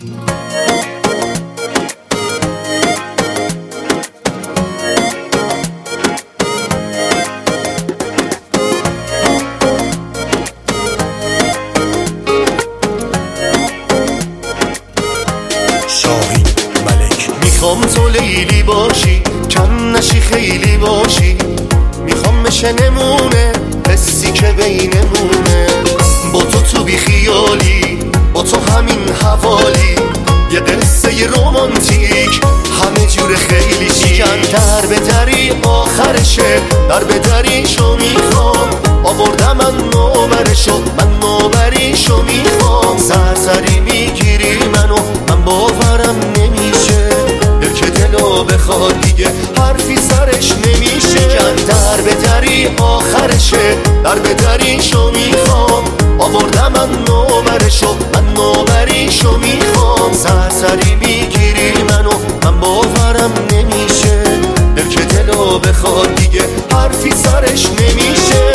شاهین ملک میخوام تو لیلی باشی، کم نشی خیلی باشی، میخوام مثل نمونه حسی که بینمونه، با تو بی خیالی، با تو همین حوالی، یه قصه رمانتیک همه جور خیلی شیکن. در به دری آخرشه، در به دریشو میخوام، آوردم من نوبرشو، من نوبریشو میخوام. سرسری میگیری منو، من باورم نمیشه، دل که دلو بخواد دیگه حرفی سرش نمیشه. در به دری آخرشه، در به دریشو میخوام، آوردم من نوبرشو، من نوبریشو میخوام. سرسری میگیری منو، من باورم نمیشه، دل که دلو بخواد دیگه حرفی سرش نمیشه.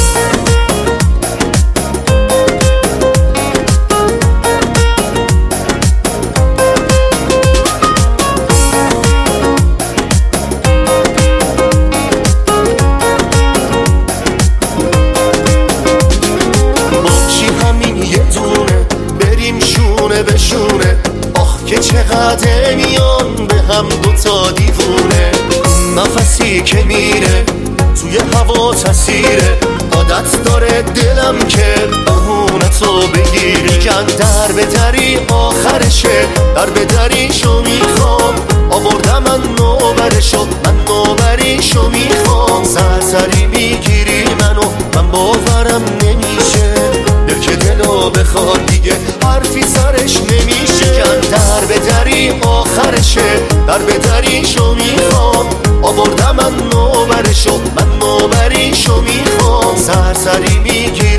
بشونه آخ که چقدر میان به هم دوتا دیوونه، نفسی که میره توی هوا تسیره، عادت داره دلم که بهونه تو بگیری. در به دری آخرشه، در به دریشو میخوام، آوردم من نوبرشو، من نوبریشو میخوام. سرسری میگیری منو، من باورم نمیشه، دل که دلو بخواد دیگه حرفی سرش نمیشه. در به دری آخرشه، در به دریشو میخوام، آوردم من نوبرشو، من نوبریشو میخوام. سرسری میگیری